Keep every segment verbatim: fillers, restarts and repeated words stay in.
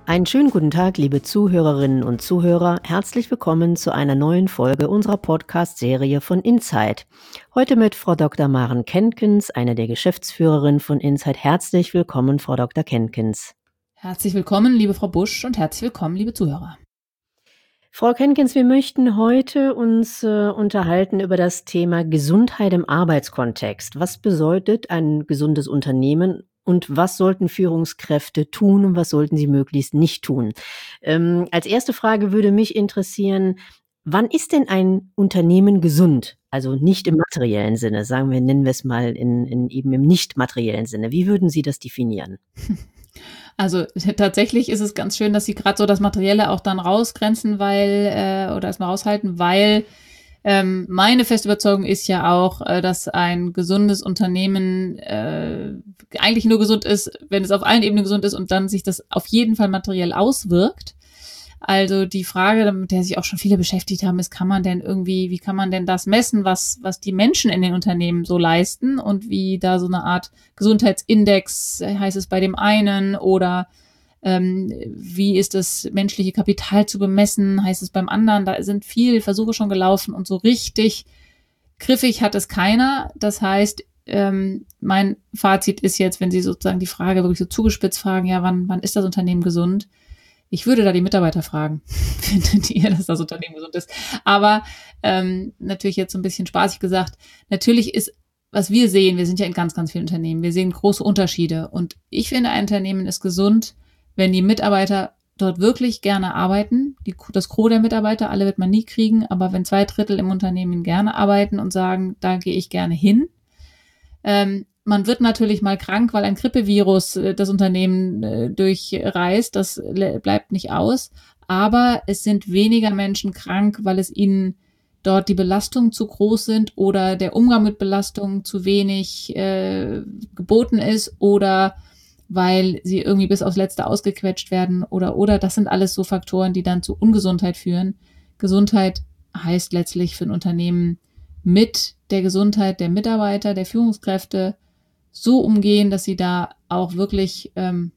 Einen schönen guten Tag, liebe Zuhörerinnen und Zuhörer. Herzlich willkommen zu einer neuen Folge unserer Podcast-Serie von Insight. Heute mit Frau Doktor Maren Kenkens, einer der Geschäftsführerinnen von Insight. Herzlich willkommen, Frau Doktor Kenkens. Herzlich willkommen, liebe Frau Busch, und herzlich willkommen, liebe Zuhörer. Frau Kenkens, wir möchten heute uns äh, unterhalten über das Thema Gesundheit im Arbeitskontext. Was bedeutet ein gesundes Unternehmen? Und was sollten Führungskräfte tun und was sollten sie möglichst nicht tun? Ähm, als erste Frage würde mich interessieren, wann ist denn ein Unternehmen gesund? Also nicht im materiellen Sinne, sagen wir, nennen wir es mal in, in eben im nicht materiellen Sinne. Wie würden Sie das definieren? Also tatsächlich ist es ganz schön, dass Sie gerade so das Materielle auch dann rausgrenzen, weil, äh, oder erstmal raushalten, weil ähm, meine feste Überzeugung ist ja auch, äh, dass ein gesundes Unternehmen äh, eigentlich nur gesund ist, wenn es auf allen Ebenen gesund ist und dann sich das auf jeden Fall materiell auswirkt. Also die Frage, mit der sich auch schon viele beschäftigt haben, ist, kann man denn irgendwie, wie kann man denn das messen, was, was die Menschen in den Unternehmen so leisten und wie da so eine Art Gesundheitsindex, heißt es bei dem einen, oder ähm, wie ist das menschliche Kapital zu bemessen, heißt es beim anderen. Da sind viele Versuche schon gelaufen und so richtig griffig hat es keiner. Das heißt, ähm, mein Fazit ist jetzt, wenn Sie sozusagen die Frage wirklich so zugespitzt fragen, ja, wann, wann ist das Unternehmen gesund? Ich würde da die Mitarbeiter fragen, findet ihr, dass das Unternehmen gesund ist? Aber ähm, natürlich jetzt so ein bisschen spaßig gesagt, natürlich ist, was wir sehen, wir sind ja in ganz, ganz vielen Unternehmen, wir sehen große Unterschiede. Und ich finde, ein Unternehmen ist gesund, wenn die Mitarbeiter dort wirklich gerne arbeiten. Die, das Gros der Mitarbeiter, alle wird man nie kriegen, aber wenn zwei Drittel im Unternehmen gerne arbeiten und sagen, da gehe ich gerne hin, ähm, man wird natürlich mal krank, weil ein Grippevirus äh, das Unternehmen äh, durchreist. Das le- bleibt nicht aus. Aber es sind weniger Menschen krank, weil es ihnen dort die Belastungen zu groß sind oder der Umgang mit Belastungen zu wenig äh, geboten ist oder weil sie irgendwie bis aufs Letzte ausgequetscht werden oder, oder. Das sind alles so Faktoren, die dann zu Ungesundheit führen. Gesundheit heißt letztlich für ein Unternehmen mit der Gesundheit der Mitarbeiter, der Führungskräfte so umgehen, dass sie da auch wirklich ähm,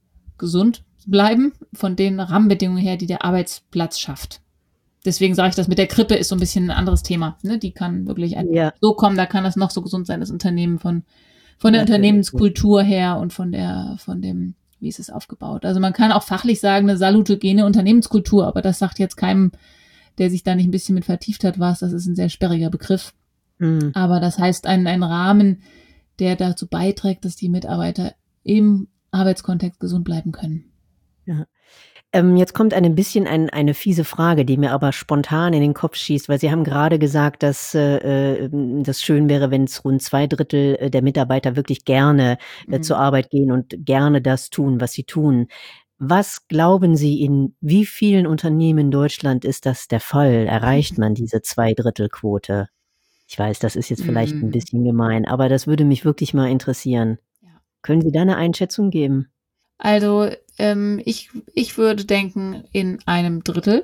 gesund bleiben von den Rahmenbedingungen her, die der Arbeitsplatz schafft. Deswegen sage ich, das mit der Grippe ist so ein bisschen ein anderes Thema. Ne? Die kann wirklich Ja. so kommen, da kann das noch so gesund sein, das Unternehmen von, von der Natürlich. Unternehmenskultur her und von der, von dem, wie ist es aufgebaut. Also man kann auch fachlich sagen, eine salutogene Unternehmenskultur, aber das sagt jetzt keinem, der sich da nicht ein bisschen mit vertieft hat, was, das ist ein sehr sperriger Begriff. Mhm. Aber das heißt, ein, ein Rahmen, der dazu beiträgt, dass die Mitarbeiter im Arbeitskontext gesund bleiben können. Ja. Ähm, jetzt kommt ein bisschen ein, eine fiese Frage, die mir aber spontan in den Kopf schießt, weil Sie haben gerade gesagt, dass äh, das schön wäre, wenn es rund zwei Drittel der Mitarbeiter wirklich gerne äh, mhm. zur Arbeit gehen und gerne das tun, was sie tun. Was glauben Sie, in wie vielen Unternehmen in Deutschland ist das der Fall? Erreicht man diese Zwei-Drittel-Quote? Ich weiß, das ist jetzt vielleicht mm. ein bisschen gemein, aber das würde mich wirklich mal interessieren. Ja. Können Sie da eine Einschätzung geben? Also ähm, ich, ich würde denken in einem Drittel.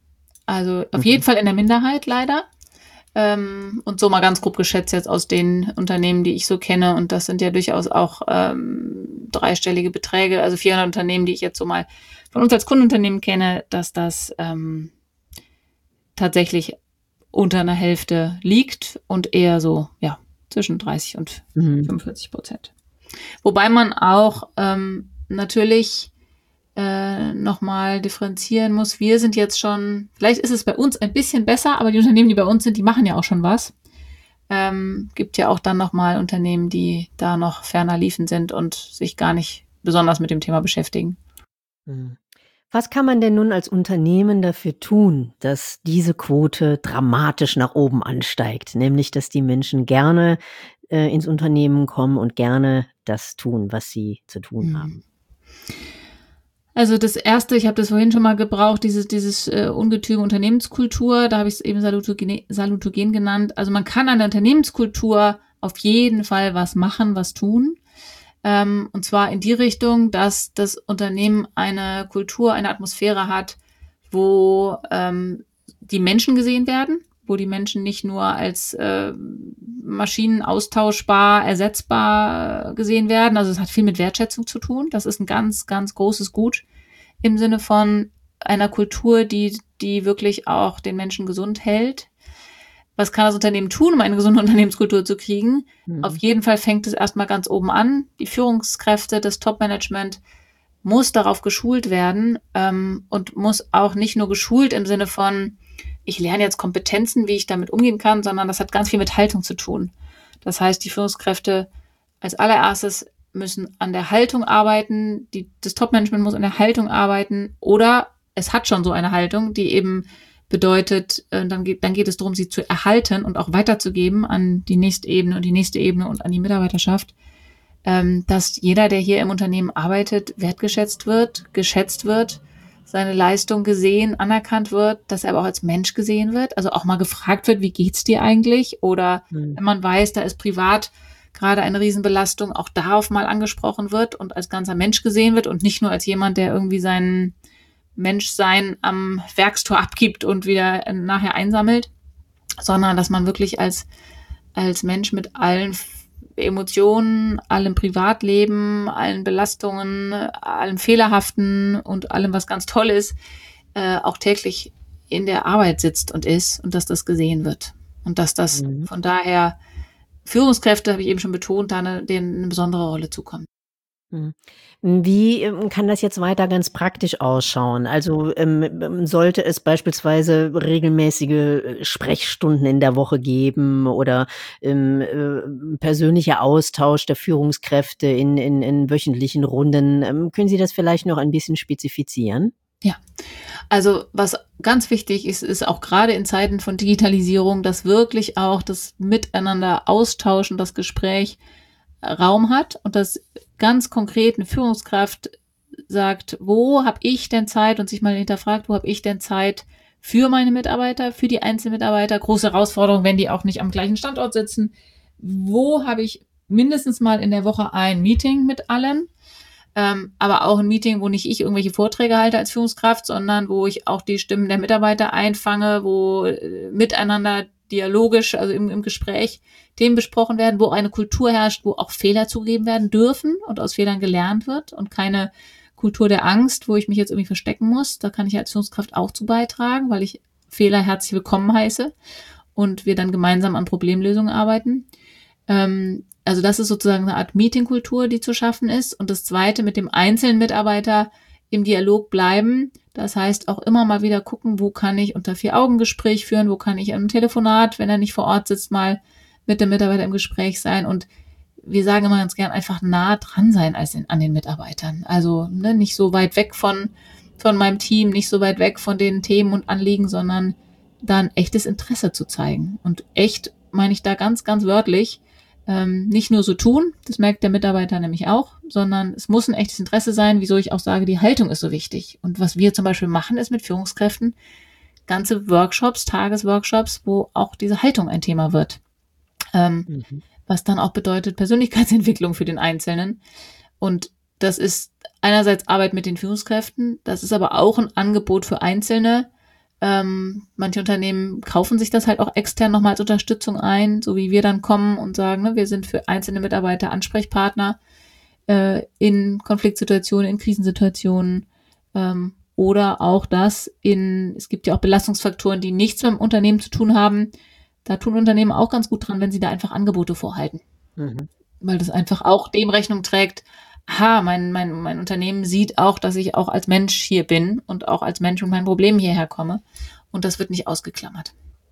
Also auf mhm. jeden Fall in der Minderheit leider. Ähm, und so mal ganz grob geschätzt jetzt aus den Unternehmen, die ich so kenne. Und das sind ja durchaus auch ähm, dreistellige Beträge. Also vierhundert Unternehmen, die ich jetzt so mal von uns als Kundenunternehmen kenne, dass das ähm, tatsächlich unter einer Hälfte liegt und eher so, ja, zwischen dreißig und mhm. fünfundvierzig Prozent. Wobei man auch ähm, natürlich äh, nochmal differenzieren muss. Wir sind jetzt schon, vielleicht ist es bei uns ein bisschen besser, aber die Unternehmen, die bei uns sind, die machen ja auch schon was. Ähm, gibt ja auch dann nochmal Unternehmen, die da noch ferner liefen sind und sich gar nicht besonders mit dem Thema beschäftigen. Mhm. Was kann man denn nun als Unternehmen dafür tun, dass diese Quote dramatisch nach oben ansteigt? Nämlich, dass die Menschen gerne äh, ins Unternehmen kommen und gerne das tun, was sie zu tun mhm. haben. Also das Erste, ich habe das vorhin schon mal gebraucht, dieses, dieses äh, Ungetüm Unternehmenskultur, da habe ich es eben salutogen, salutogen genannt. Also man kann an der Unternehmenskultur auf jeden Fall was machen, was tun. Ähm, und zwar in die Richtung, dass das Unternehmen eine Kultur, eine Atmosphäre hat, wo ähm, die Menschen gesehen werden, wo die Menschen nicht nur als äh, Maschinen austauschbar, ersetzbar gesehen werden. Also es hat viel mit Wertschätzung zu tun. Das ist ein ganz, ganz großes Gut im Sinne von einer Kultur, die, die wirklich auch den Menschen gesund hält. Was kann das Unternehmen tun, um eine gesunde Unternehmenskultur zu kriegen? Mhm. Auf jeden Fall fängt es erstmal ganz oben an. Die Führungskräfte, das Top-Management muss darauf geschult werden ähm, und muss auch nicht nur geschult im Sinne von, ich lerne jetzt Kompetenzen, wie ich damit umgehen kann, sondern das hat ganz viel mit Haltung zu tun. Das heißt, die Führungskräfte als allererstes müssen an der Haltung arbeiten, die, das Top-Management muss an der Haltung arbeiten oder es hat schon so eine Haltung, die eben bedeutet, äh, dann, geht, dann geht es darum, sie zu erhalten und auch weiterzugeben an die nächste Ebene und die nächste Ebene und an die Mitarbeiterschaft, ähm, dass jeder, der hier im Unternehmen arbeitet, wertgeschätzt wird, geschätzt wird, seine Leistung gesehen, anerkannt wird, dass er aber auch als Mensch gesehen wird, also auch mal gefragt wird, wie geht's dir eigentlich? Oder mhm. wenn man weiß, da ist privat gerade eine Riesenbelastung, auch darauf mal angesprochen wird und als ganzer Mensch gesehen wird und nicht nur als jemand, der irgendwie seinen Menschsein am Werkstor abgibt und wieder nachher einsammelt, sondern dass man wirklich als, als Mensch mit allen Emotionen, allem Privatleben, allen Belastungen, allem Fehlerhaften und allem, was ganz toll ist, äh, auch täglich in der Arbeit sitzt und ist und dass das gesehen wird. Und dass das mhm. von daher Führungskräfte, habe ich eben schon betont, da eine, denen eine besondere Rolle zukommt. Wie kann das jetzt weiter ganz praktisch ausschauen? Also ähm, sollte es beispielsweise regelmäßige Sprechstunden in der Woche geben oder ähm, äh, persönlicher Austausch der Führungskräfte in, in, in wöchentlichen Runden? Ähm, können Sie das vielleicht noch ein bisschen spezifizieren? Ja, also was ganz wichtig ist, ist auch gerade in Zeiten von Digitalisierung, dass wirklich auch das Miteinander austauschen, das Gespräch Raum hat und dass ganz konkret eine Führungskraft sagt, wo habe ich denn Zeit und sich mal hinterfragt, wo habe ich denn Zeit für meine Mitarbeiter, für die Einzelmitarbeiter, große Herausforderung, wenn die auch nicht am gleichen Standort sitzen, wo habe ich mindestens mal in der Woche ein Meeting mit allen, ähm, aber auch ein Meeting, wo nicht ich irgendwelche Vorträge halte als Führungskraft, sondern wo ich auch die Stimmen der Mitarbeiter einfange, wo äh, miteinander dialogisch, also im, im Gespräch Themen besprochen werden, wo eine Kultur herrscht, wo auch Fehler zugegeben werden dürfen und aus Fehlern gelernt wird und keine Kultur der Angst, wo ich mich jetzt irgendwie verstecken muss. Da kann ich als Führungskraft auch zu beitragen, weil ich Fehler herzlich willkommen heiße und wir dann gemeinsam an Problemlösungen arbeiten. Ähm, also das ist sozusagen eine Art Meetingkultur, die zu schaffen ist. Und das Zweite, mit dem einzelnen Mitarbeiter im Dialog bleiben. Das heißt auch immer mal wieder gucken, wo kann ich unter Vier-Augen-Gespräch führen, wo kann ich im Telefonat, wenn er nicht vor Ort sitzt, mal mit dem Mitarbeiter im Gespräch sein. Und wir sagen immer ganz gern, einfach nah dran sein als in, an den Mitarbeitern. Also ne, nicht so weit weg von, von meinem Team, nicht so weit weg von den Themen und Anliegen, sondern da ein echtes Interesse zu zeigen. Und echt meine ich da ganz, ganz wörtlich, ähm, nicht nur so tun, das merkt der Mitarbeiter nämlich auch, sondern es muss ein echtes Interesse sein, wieso ich auch sage, die Haltung ist so wichtig. Und was wir zum Beispiel machen, ist mit Führungskräften ganze Workshops, Tagesworkshops, wo auch diese Haltung ein Thema wird. Ähm, mhm. Was dann auch bedeutet Persönlichkeitsentwicklung für den Einzelnen. Und das ist einerseits Arbeit mit den Führungskräften, das ist aber auch ein Angebot für Einzelne. Ähm, manche Unternehmen kaufen sich das halt auch extern nochmal als Unterstützung ein, so wie wir dann kommen und sagen, ne, wir sind für einzelne Mitarbeiter Ansprechpartner äh, in Konfliktsituationen, in Krisensituationen ähm, oder auch das in, es gibt ja auch Belastungsfaktoren, die nichts mit dem Unternehmen zu tun haben. Da tun Unternehmen auch ganz gut dran, wenn sie da einfach Angebote vorhalten. Mhm. Weil das einfach auch dem Rechnung trägt, aha, mein, mein, mein Unternehmen sieht auch, dass ich auch als Mensch hier bin und auch als Mensch mit meinen Problemen hierher komme. Und das wird nicht ausgeklammert.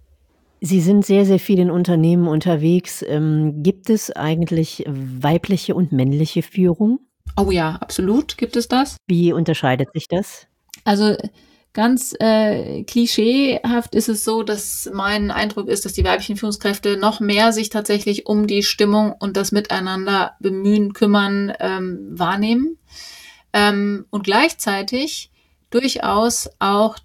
Sie sind sehr, sehr viel in Unternehmen unterwegs. Ähm, gibt es eigentlich weibliche und männliche Führung? Oh ja, absolut gibt es das. Wie unterscheidet sich das? Also ganz äh, klischeehaft ist es so, dass mein Eindruck ist, dass die weiblichen Führungskräfte noch mehr sich tatsächlich um die Stimmung und das Miteinander bemühen, kümmern, ähm, wahrnehmen. Ähm, und gleichzeitig durchaus auch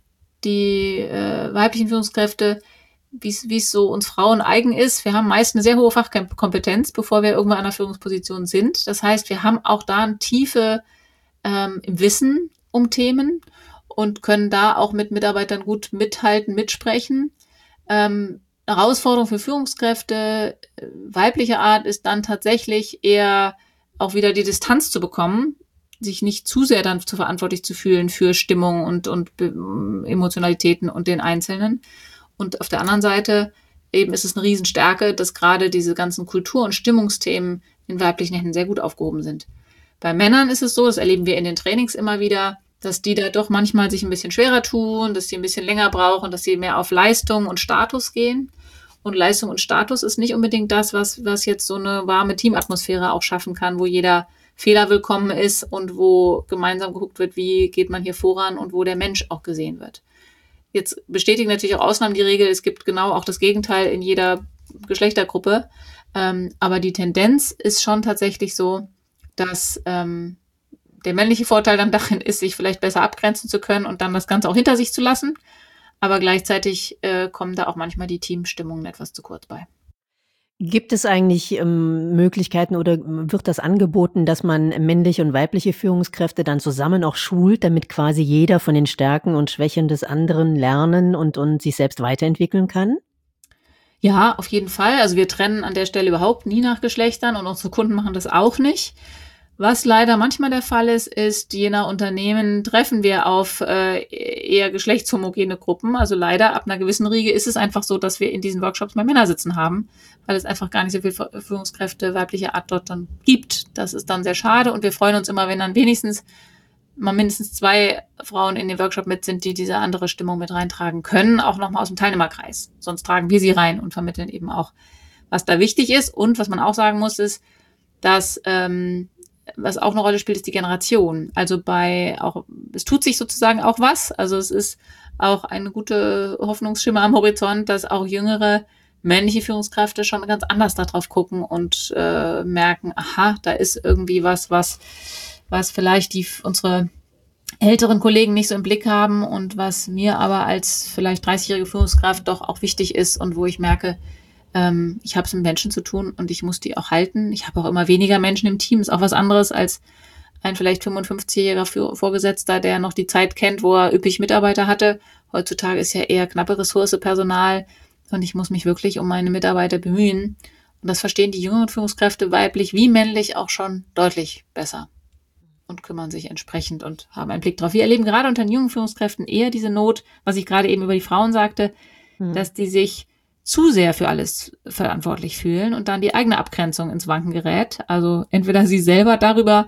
die äh, weiblichen Führungskräfte, wie es so uns Frauen eigen ist, wir haben meist eine sehr hohe Fachkompetenz, bevor wir irgendwann an der Führungsposition sind. Das heißt, wir haben auch da eine Tiefe ähm, im Wissen um Themen und können da auch mit Mitarbeitern gut mithalten, mitsprechen. Ähm, Herausforderung für Führungskräfte weiblicher Art ist dann tatsächlich eher auch wieder die Distanz zu bekommen sich nicht zu sehr dann zu verantwortlich zu fühlen für Stimmung und, und Emotionalitäten und den Einzelnen. Und auf der anderen Seite eben ist es eine Riesenstärke, dass gerade diese ganzen Kultur- und Stimmungsthemen in weiblichen Händen sehr gut aufgehoben sind. Bei Männern ist es so, das erleben wir in den Trainings immer wieder, dass die da doch manchmal sich ein bisschen schwerer tun, dass sie ein bisschen länger brauchen, dass sie mehr auf Leistung und Status gehen. Und Leistung und Status ist nicht unbedingt das, was, was jetzt so eine warme Teamatmosphäre auch schaffen kann, wo jeder Fehler willkommen ist und wo gemeinsam geguckt wird, wie geht man hier voran und wo der Mensch auch gesehen wird. Jetzt bestätigen natürlich auch Ausnahmen die Regel, es gibt genau auch das Gegenteil in jeder Geschlechtergruppe. Ähm, aber die Tendenz ist schon tatsächlich so, dass ähm, der männliche Vorteil dann darin ist, sich vielleicht besser abgrenzen zu können und dann das Ganze auch hinter sich zu lassen. Aber gleichzeitig äh, kommen da auch manchmal die Teamstimmungen etwas zu kurz bei. Gibt es eigentlich ähm, Möglichkeiten oder wird das angeboten, dass man männliche und weibliche Führungskräfte dann zusammen auch schult, damit quasi jeder von den Stärken und Schwächen des anderen lernen und, und sich selbst weiterentwickeln kann? Ja, auf jeden Fall. Also wir trennen an der Stelle überhaupt nie nach Geschlechtern und unsere Kunden machen das auch nicht. Was leider manchmal der Fall ist, ist, je nach Unternehmen treffen wir auf äh, eher geschlechtshomogene Gruppen. Also leider, ab einer gewissen Riege ist es einfach so, dass wir in diesen Workshops mehr Männer sitzen haben, weil es einfach gar nicht so viele Führungskräfte weiblicher Art dort dann gibt. Das ist dann sehr schade und wir freuen uns immer, wenn dann wenigstens mal mindestens zwei Frauen in den Workshop mit sind, die diese andere Stimmung mit reintragen können, auch nochmal aus dem Teilnehmerkreis. Sonst tragen wir sie rein und vermitteln eben auch, was da wichtig ist. Und was man auch sagen muss, ist, dass ähm, was auch eine Rolle spielt, ist die Generation. Also bei auch, es tut sich sozusagen auch was. Also es ist auch eine gute Hoffnungsschimmer am Horizont, dass auch jüngere männliche Führungskräfte schon ganz anders darauf gucken und äh, merken, aha, da ist irgendwie was, was, was vielleicht die unsere älteren Kollegen nicht so im Blick haben und was mir aber als vielleicht dreißigjährige Führungskraft doch auch wichtig ist und wo ich merke, Ähm, ich habe es mit Menschen zu tun und ich muss die auch halten. Ich habe auch immer weniger Menschen im Team. Ist auch was anderes als ein vielleicht fünfundfünfzigjähriger Vorgesetzter, der noch die Zeit kennt, wo er üppig Mitarbeiter hatte. Heutzutage ist ja eher knappe Ressource Personal und ich muss mich wirklich um meine Mitarbeiter bemühen. Und das verstehen die jüngeren Führungskräfte weiblich wie männlich auch schon deutlich besser und kümmern sich entsprechend und haben einen Blick drauf. Wir erleben gerade unter den jungen Führungskräften eher diese Not, was ich gerade eben über die Frauen sagte, hm. dass die sich zu sehr für alles verantwortlich fühlen und dann die eigene Abgrenzung ins Wanken gerät. Also entweder sie selber darüber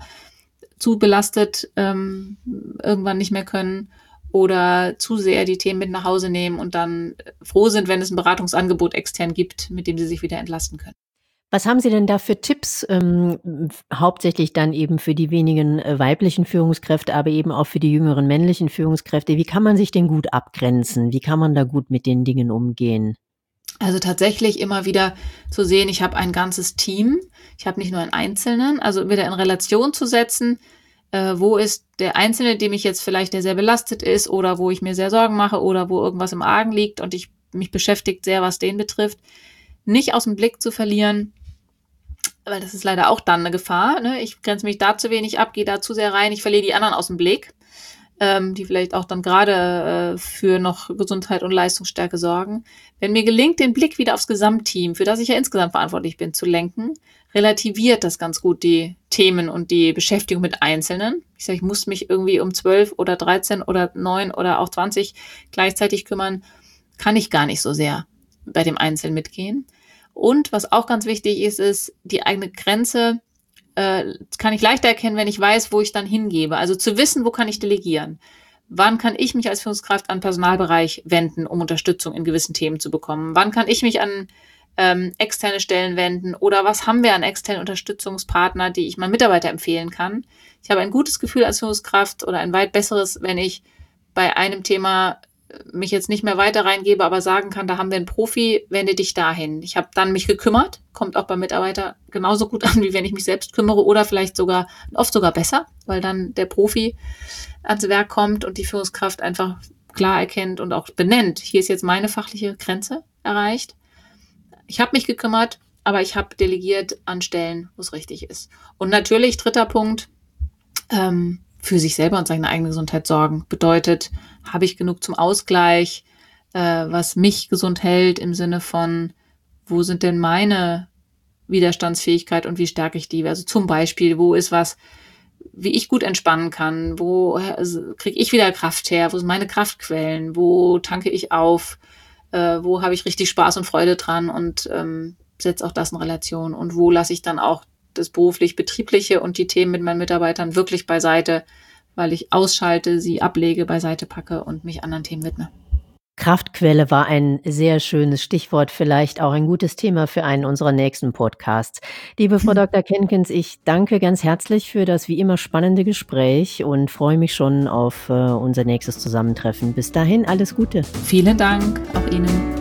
zu belastet ähm, irgendwann nicht mehr können oder zu sehr die Themen mit nach Hause nehmen und dann froh sind, wenn es ein Beratungsangebot extern gibt, mit dem sie sich wieder entlasten können. Was haben Sie denn da für Tipps, ähm, hauptsächlich dann eben für die wenigen äh, weiblichen Führungskräfte, aber eben auch für die jüngeren männlichen Führungskräfte? Wie kann man sich denn gut abgrenzen? Wie kann man da gut mit den Dingen umgehen? Also tatsächlich immer wieder zu sehen, ich habe ein ganzes Team, ich habe nicht nur einen Einzelnen, also wieder in Relation zu setzen, äh, wo ist der Einzelne, dem ich jetzt vielleicht, der sehr belastet ist oder wo ich mir sehr Sorgen mache oder wo irgendwas im Argen liegt und ich mich beschäftigt sehr, was den betrifft, nicht aus dem Blick zu verlieren, weil das ist leider auch dann eine Gefahr. Ne? Ich grenze mich da zu wenig ab, gehe da zu sehr rein, ich verliere die anderen aus dem Blick, ähm, die vielleicht auch dann gerade äh, für noch Gesundheit und Leistungsstärke sorgen. Wenn mir gelingt, den Blick wieder aufs Gesamtteam, für das ich ja insgesamt verantwortlich bin, zu lenken, relativiert das ganz gut die Themen und die Beschäftigung mit Einzelnen. Ich sage, ich muss mich irgendwie um zwölf oder dreizehn oder neun oder auch zwanzig gleichzeitig kümmern, kann ich gar nicht so sehr bei dem Einzelnen mitgehen. Und was auch ganz wichtig ist, ist die eigene Grenze äh, kann ich leichter erkennen, wenn ich weiß, wo ich dann hingebe. Also zu wissen, wo kann ich delegieren. Wann kann ich mich als Führungskraft an den Personalbereich wenden, um Unterstützung in gewissen Themen zu bekommen? Wann kann ich mich an ähm, externe Stellen wenden? Oder was haben wir an externen Unterstützungspartner, die ich meinen Mitarbeiter empfehlen kann? Ich habe ein gutes Gefühl als Führungskraft oder ein weit besseres, wenn ich bei einem Thema mich jetzt nicht mehr weiter reingebe, aber sagen kann, da haben wir einen Profi, wende dich dahin. Ich habe dann mich gekümmert, kommt auch beim Mitarbeiter genauso gut an, wie wenn ich mich selbst kümmere oder vielleicht sogar, oft sogar besser, weil dann der Profi ans Werk kommt und die Führungskraft einfach klar erkennt und auch benennt, hier ist jetzt meine fachliche Grenze erreicht. Ich habe mich gekümmert, aber ich habe delegiert an Stellen, wo es richtig ist. Und natürlich, dritter Punkt, ähm, für sich selber und seine eigene Gesundheit sorgen. Bedeutet, habe ich genug zum Ausgleich, äh, was mich gesund hält im Sinne von, wo sind denn meine Widerstandsfähigkeit und wie stärke ich die? Also zum Beispiel, wo ist was, wie ich gut entspannen kann, wo also, kriege ich wieder Kraft her, wo sind meine Kraftquellen, wo tanke ich auf, äh, wo habe ich richtig Spaß und Freude dran und ähm, setze auch das in Relation und wo lasse ich dann auch das beruflich-betriebliche und die Themen mit meinen Mitarbeitern wirklich beiseite, weil ich ausschalte, sie ablege, beiseite packe und mich anderen Themen widme. Kraftquelle war ein sehr schönes Stichwort, vielleicht auch ein gutes Thema für einen unserer nächsten Podcasts. Liebe Frau Doktor Kenkens, ich danke ganz herzlich für das wie immer spannende Gespräch und freue mich schon auf äh, unser nächstes Zusammentreffen. Bis dahin, alles Gute. Vielen Dank, auch Ihnen.